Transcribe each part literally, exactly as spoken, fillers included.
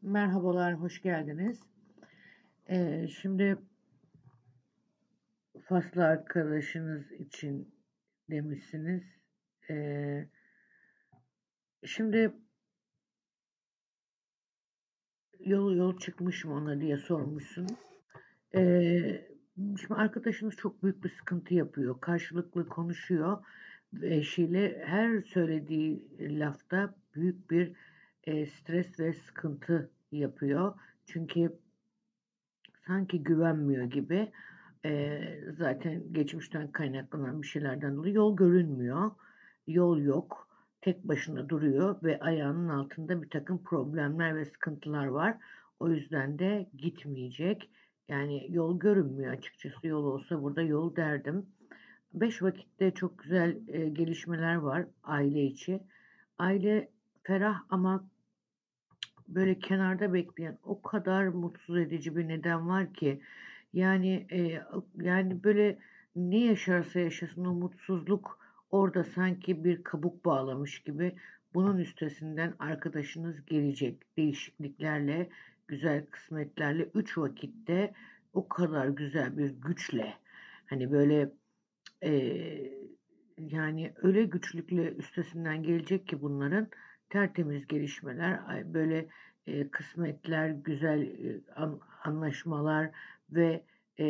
Merhabalar, hoş geldiniz. Ee, şimdi faslı arkadaşınız için demişsiniz. Ee, şimdi yol yol çıkmış mı ona diye sormuşsun. Ee, Şimdi arkadaşınız çok büyük bir sıkıntı yapıyor. Karşılıklı konuşuyor ve eşiyle her söylediği lafta büyük bir e, stres ve sıkıntı yapıyor. Çünkü sanki güvenmiyor gibi. Eee, zaten geçmişten kaynaklanan bir şeylerden dolayı yol görünmüyor. Yol yok. Tek başına duruyor ve ayağının altında bir takım problemler ve sıkıntılar var. O yüzden de gitmeyecek. Yani yol görünmüyor açıkçası. Yol olsa burada yol derdim. Beş vakitte çok güzel e, gelişmeler var aile içi. Aile ferah ama böyle kenarda bekleyen o kadar mutsuz edici bir neden var ki yani e, yani böyle ne yaşarsa yaşasın o mutsuzluk orada sanki bir kabuk bağlamış gibi bunun üstesinden arkadaşınız gelecek değişikliklerle, güzel kısmetlerle, üç vakitte o kadar güzel bir güçle hani böyle e, yani öyle güçlükle üstesinden gelecek ki bunların tertemiz gelişmeler, böyle e, kısmetler, güzel e, an- anlaşmalar ve e,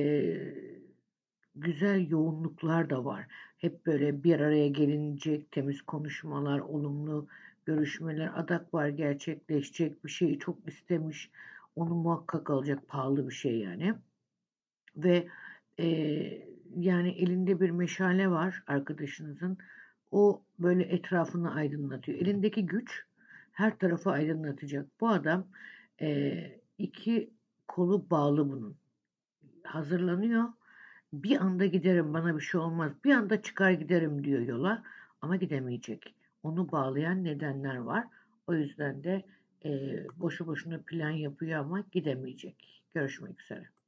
güzel yoğunluklar da var. Hep böyle bir araya gelinecek temiz konuşmalar, olumlu görüşmeler, adak var gerçekleşecek bir şeyi çok istemiş, onu muhakkak alacak pahalı bir şey yani. Ve eee, yani elinde bir meşale var arkadaşınızın. O böyle etrafını aydınlatıyor. Elindeki güç her tarafı aydınlatacak. Bu adam eee, iki kolu bağlı bunun. Hazırlanıyor. Bir anda giderim bana bir şey olmaz. Bir anda çıkar giderim diyor yola ama gidemeyecek. Onu bağlayan nedenler var. O yüzden de eee boşu boşuna plan yapıyor ama gidemeyecek. Görüşmek üzere.